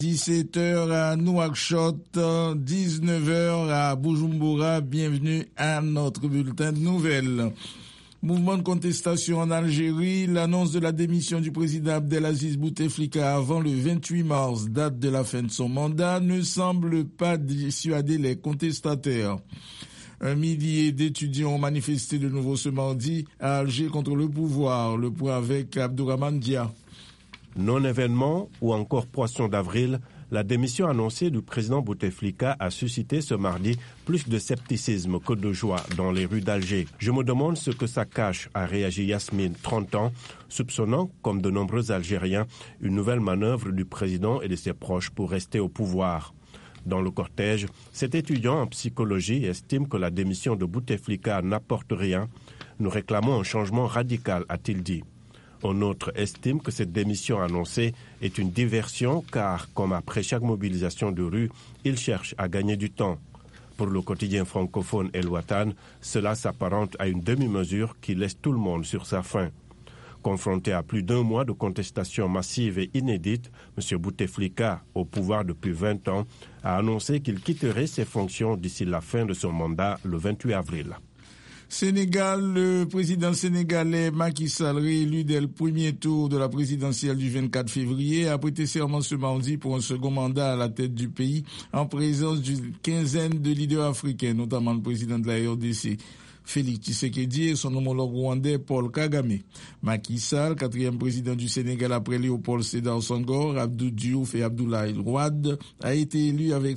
17h à Nouakchott, 19h à Bujumbura. Bienvenue à notre bulletin de nouvelles. Mouvement de contestation en Algérie, l'annonce de la démission du président Abdelaziz Bouteflika avant le 28 mars, date de la fin de son mandat, ne semble pas dissuader les contestataires. 1 millier d'étudiants ont manifesté de nouveau ce mardi à Alger contre le pouvoir. Le point avec Abdourahmane Dia. Non-événement ou encore poisson d'avril, la démission annoncée du président Bouteflika a suscité ce mardi plus de scepticisme que de joie dans les rues d'Alger. Je me demande ce que ça cache, a réagi Yasmine, 30 ans, soupçonnant, comme de nombreux Algériens, une nouvelle manœuvre du président et de ses proches pour rester au pouvoir. Dans le cortège, cet étudiant en psychologie estime que la démission de Bouteflika n'apporte rien. Nous réclamons un changement radical, a-t-il dit. Un autre estime que cette démission annoncée est une diversion car, comme après chaque mobilisation de rue, il cherche à gagner du temps. Pour le quotidien francophone El Watan, cela s'apparente à une demi-mesure qui laisse tout le monde sur sa faim. Confronté à plus d'1 mois de contestation massive et inédite, M. Bouteflika, au pouvoir depuis 20 ans, a annoncé qu'il quitterait ses fonctions d'ici la fin de son mandat le 28 avril. Sénégal, le président sénégalais Macky Sall, réélu dès le premier tour de la présidentielle du 24 février, a prêté serment ce mardi pour un second mandat à la tête du pays en présence d'une quinzaine de leaders africains, notamment le président de la RDC. Félix Tshisekedi et son homologue rwandais Paul Kagame. Macky Sall, 4e président du Sénégal après Léopold Sédar Senghor, Abdou Diouf et Abdoulaye Wade, a été élu avec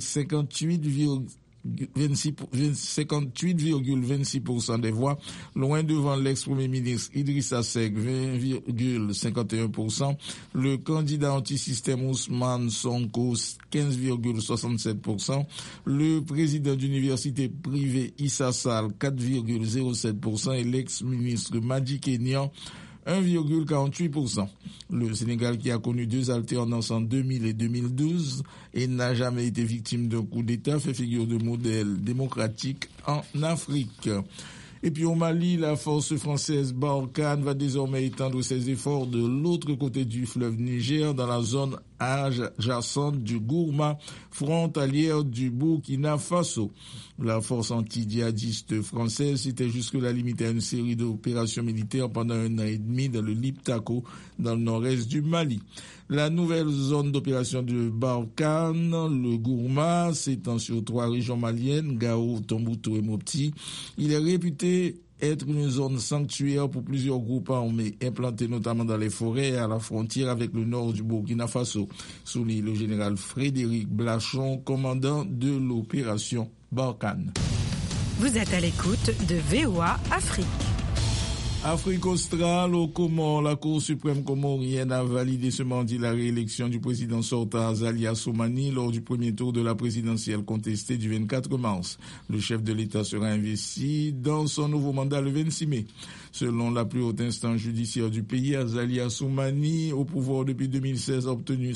58,26% des voix, loin devant l'ex-premier ministre Idrissa Seck, 20,51%, le candidat anti-système Ousmane Sonko, 15,67%, le président d'université privée Issa Sall, 4,07%, et l'ex-ministre Madi Kenyan, 1,48%. Le Sénégal, qui a connu 2 alternances en 2000 et 2012 et n'a jamais été victime d'un coup d'État, fait figure de modèle démocratique en Afrique. Et puis au Mali, la force française Barkhane va désormais étendre ses efforts de l'autre côté du fleuve Niger, dans la zone adjacente du Gourma, frontalière du Burkina Faso. La force anti-djihadiste française s'était jusque-là limitée à une série d'opérations militaires pendant 1 an et demi dans le Liptako, dans le nord-est du Mali. La nouvelle zone d'opération de Barkhane, le Gourma, s'étend sur 3 régions maliennes, Gao, Tombouctou et Mopti. Il est réputé être une zone sanctuaire pour plusieurs groupes armés implantés notamment dans les forêts et à la frontière avec le nord du Burkina Faso, souligne le général Frédéric Blachon, commandant de l'opération Barkhane. Vous êtes à l'écoute de VOA Afrique. Afrique australe, aux Comores, la Cour suprême comorienne a validé ce mardi la réélection du président sortant Azali Assoumani lors du premier tour de la présidentielle contestée du 24 mars. Le chef de l'État sera investi dans son nouveau mandat le 26 mai. Selon la plus haute instance judiciaire du pays, Azali Assoumani, au pouvoir depuis 2016, a obtenu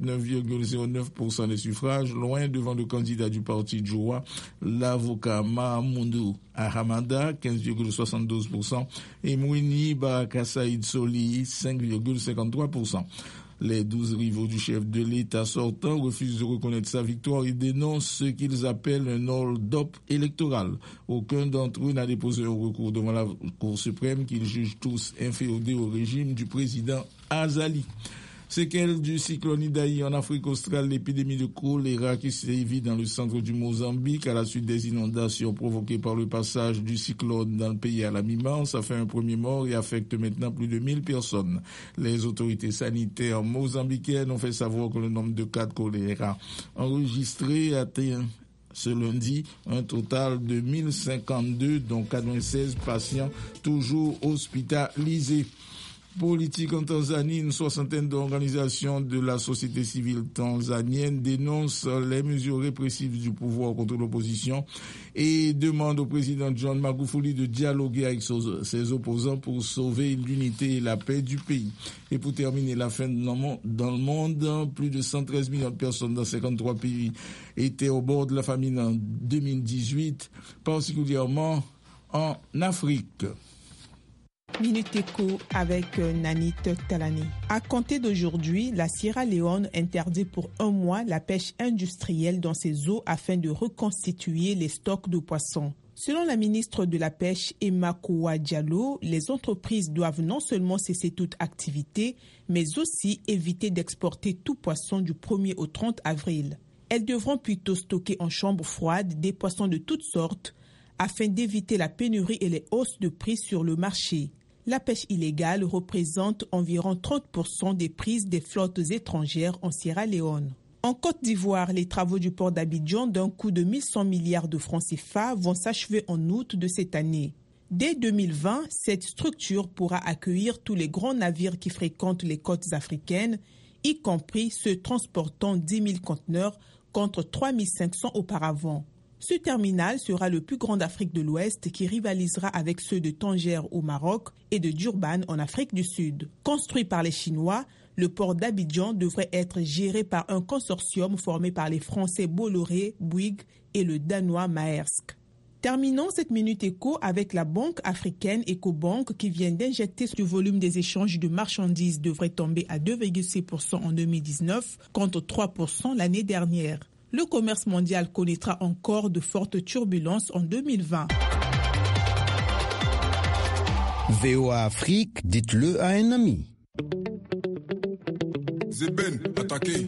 59,09% des suffrages, loin devant le candidat du parti Joa, l'avocat Mahamoudou Ahamada, 15,72%, et Mouini Baraka-Saïd Soli, 5,53%. Les 12 rivaux du chef de l'État sortant refusent de reconnaître sa victoire et dénoncent ce qu'ils appellent un hold-up électoral. Aucun d'entre eux n'a déposé un recours devant la Cour suprême qu'ils jugent tous inféodés au régime du président Azali. Séquelles du cyclone Idaï en Afrique australe, l'épidémie de choléra qui sévit dans le centre du Mozambique à la suite des inondations provoquées par le passage du cyclone dans le pays à la mi-mars a fait un premier mort et affecte maintenant plus de 1000 personnes. Les autorités sanitaires mozambicaines ont fait savoir que le nombre de cas de choléra enregistrés atteint ce lundi un total de 1052, dont 96 patients toujours hospitalisés. Politique en Tanzanie, une soixantaine d'organisations de la société civile tanzanienne dénoncent les mesures répressives du pouvoir contre l'opposition et demandent au président John Magufuli de dialoguer avec ses opposants pour sauver l'unité et la paix du pays. Et pour terminer, la fin dans le monde, plus de 113 millions de personnes dans 53 pays étaient au bord de la famine en 2018, particulièrement en Afrique. Minute Éco avec Nanit Talani. À compter d'aujourd'hui, la Sierra Leone interdit pour 1 mois la pêche industrielle dans ses eaux afin de reconstituer les stocks de poissons. Selon la ministre de la Pêche, Emma Kowa Diallo, les entreprises doivent non seulement cesser toute activité, mais aussi éviter d'exporter tout poisson du 1er au 30 avril. Elles devront plutôt stocker en chambre froide des poissons de toutes sortes afin d'éviter la pénurie et les hausses de prix sur le marché. La pêche illégale représente environ 30% des prises des flottes étrangères en Sierra Leone. En Côte d'Ivoire, les travaux du port d'Abidjan d'un coût de 1100 milliards de francs CFA vont s'achever en août de cette année. Dès 2020, cette structure pourra accueillir tous les grands navires qui fréquentent les côtes africaines, y compris ceux transportant 10 000 conteneurs contre 3 500 auparavant. Ce terminal sera le plus grand d'Afrique de l'Ouest qui rivalisera avec ceux de Tanger au Maroc et de Durban en Afrique du Sud. Construit par les Chinois, le port d'Abidjan devrait être géré par un consortium formé par les Français Bolloré, Bouygues et le Danois Maersk. Terminons cette Minute Éco avec la banque africaine Ecobank qui vient d'injecter le volume des échanges de marchandises devrait tomber à 2,6% en 2019 contre 3% l'année dernière. Le commerce mondial connaîtra encore de fortes turbulences en 2020. VOA Afrique, dites-le à un ami. Zeben, attaqué.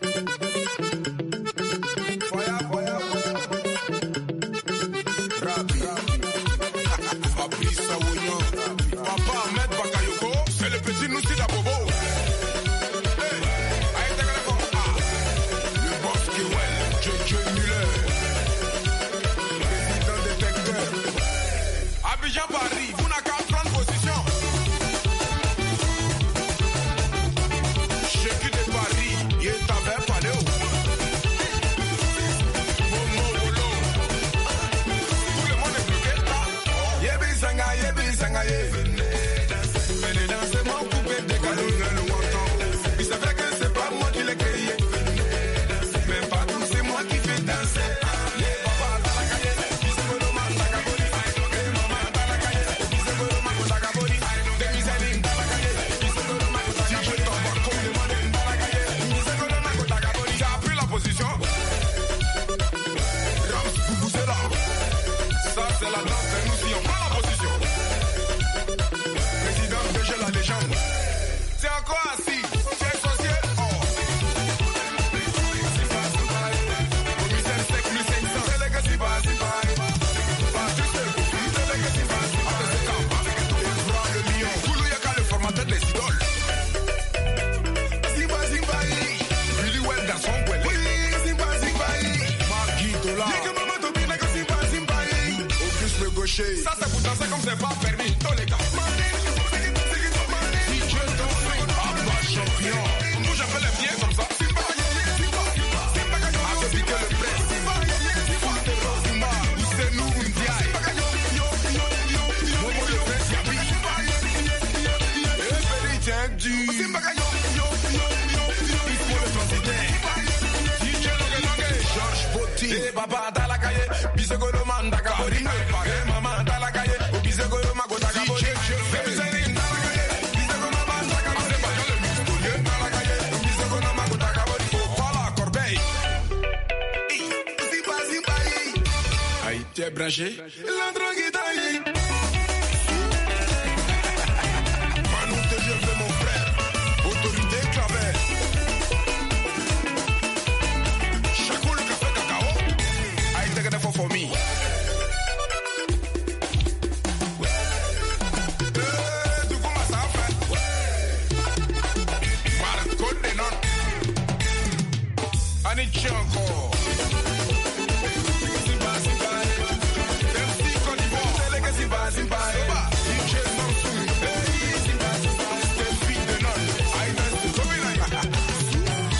Ça c'est pour danser comme c'est pas permis. Dans les gars. Si Dieu t'en fait, Abba champion. Bouge un peu les pieds comme ça. A te piquer le prêt. C'est nous une diaille. Momo le prince Yabi. Et Félix tiens du. Il faut le transiter. DJ Longue, Georges Botti. Et Baba Dalakaye. Bisogolo Mandaka. Branché. La drogue est taillée. Manu te jure mon frère. Autorité clavel. Chaco le café cacao. I take it for me. Du coup, ma ça fait. Marco de non. Anichi encore.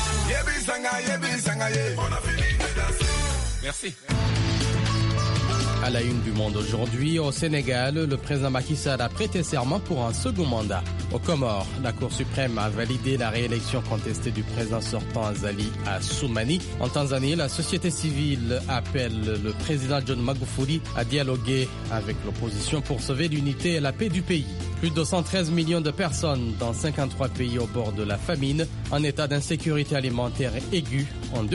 Merci. À la une du Monde aujourd'hui, au Sénégal, le président Macky Sall a prêté serment pour un second mandat. Aux Comores, la Cour suprême a validé la réélection contestée du président sortant Azali Assoumani. En Tanzanie, la société civile appelle le président John Magufuli à dialoguer avec l'opposition pour sauver l'unité et la paix du pays. Plus de 113 millions de personnes dans 53 pays au bord de la famine, en état d'insécurité alimentaire aiguë en